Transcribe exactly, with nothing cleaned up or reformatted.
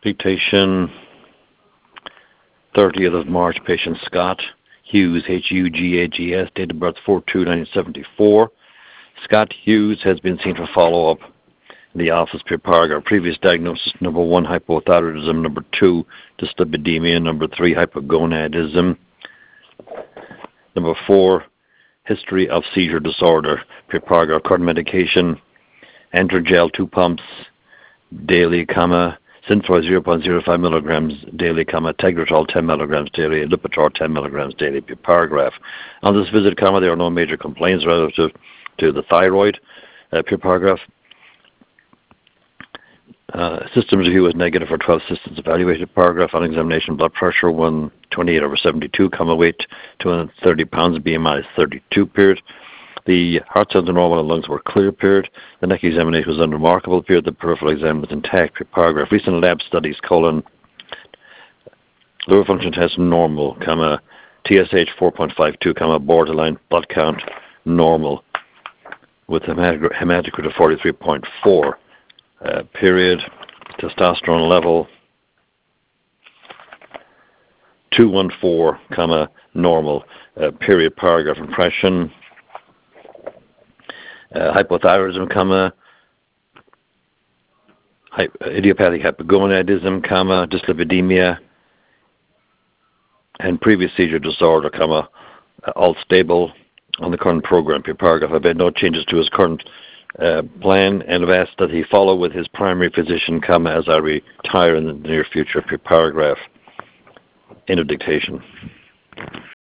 Dictation, thirtieth of March, patient Scott Hughes, H U G A G S, date of birth four two nineteen seventy-four. Scott Hughes has been seen for follow-up in the office per paragraph. Previous diagnosis, number one, hypothyroidism, number two, dyslipidemia, number three, hypogonadism, number four, history of seizure disorder per paragraph. Current medication, Androgel, two pumps daily, comma, Synthroid zero point zero five milligrams daily, comma, Tegretol ten milligrams daily, Lipitor ten milligrams daily per paragraph. On this visit, comma, there are no major complaints relative to the thyroid uh, per paragraph. Uh, systems review was negative for twelve systems evaluated. Paragraph on examination, blood pressure one twenty-eight over seventy-two, comma, weight two hundred thirty pounds, B M I is thirty-two period. The heart sounds are normal and lungs were clear period. The neck examination was unremarkable period. The peripheral exam was intact per paragraph. Recent lab studies, colon, liver function test normal, comma, T S H four point five two, comma, borderline, blood count normal, with hematocrit of forty-three point four. Uh, period, testosterone level two fourteen, comma, normal, uh, period, paragraph. Impression, uh, hypothyroidism, comma, hy idiopathic hypogonadism, comma, dyslipidemia, and previous seizure disorder, comma, uh, all stable on the current program per paragraph. I've made no changes to his current Uh, plan and have asked that he follow with his primary physician, comma, as I retire in the near future per paragraph. End of dictation.